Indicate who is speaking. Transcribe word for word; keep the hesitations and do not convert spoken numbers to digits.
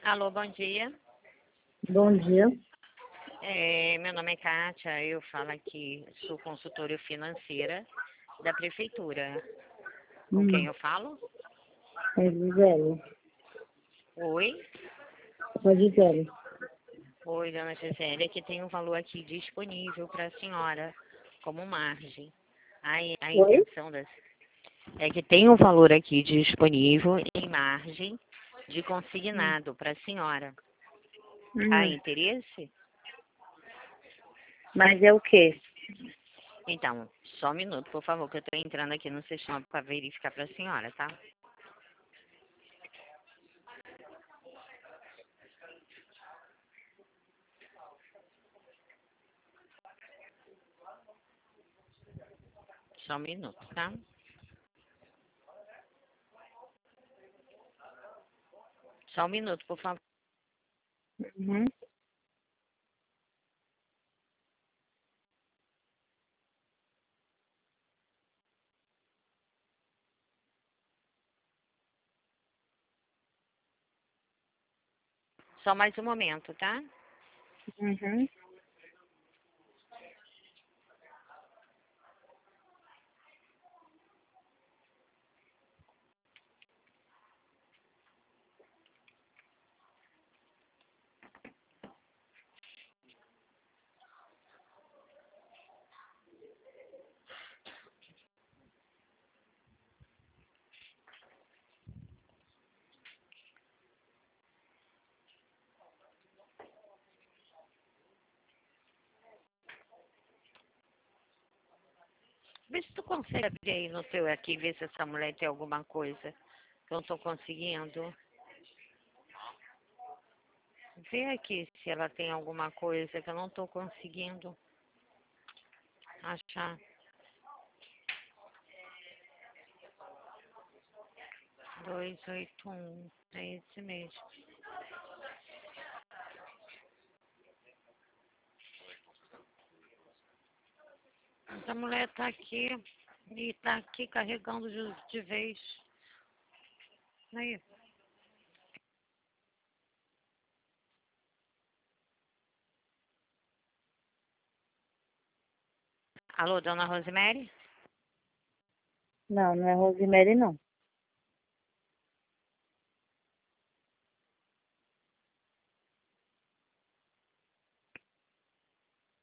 Speaker 1: Alô, bom dia.
Speaker 2: Bom dia.
Speaker 1: É, meu nome é Kátia, eu falo aqui, sou consultora financeira da prefeitura. Com quem
Speaker 2: Hum,
Speaker 1: eu falo?
Speaker 2: é Gisele.
Speaker 1: Oi?
Speaker 2: É Gisele.
Speaker 1: Oi, dona Gisele, que tem um valor aqui disponível para a senhora como margem. A, a
Speaker 2: Oi?
Speaker 1: intenção das, é que tem um valor aqui disponível em margem de
Speaker 2: Hum.
Speaker 1: consignado para a senhora. Há
Speaker 2: Hum.
Speaker 1: interesse?
Speaker 2: Mas é o quê?
Speaker 1: Então, só um minuto, por favor, que eu estou entrando aqui no sistema para verificar para a senhora, tá? Só um minuto, tá? Só um minuto, por favor.
Speaker 2: Uhum.
Speaker 1: Só mais um momento, tá?
Speaker 2: Uhum.
Speaker 1: Vê se tu consegue abrir aí no teu aqui, ver se essa mulher tem alguma coisa que eu não tô conseguindo. Vê aqui se ela tem alguma coisa que eu não tô conseguindo achar. Dois, oito, um. É esse mesmo. Essa mulher tá aqui e tá aqui carregando de, de vez. Aí. Alô, dona Rosemary?
Speaker 2: Não, não é Rosemary, não.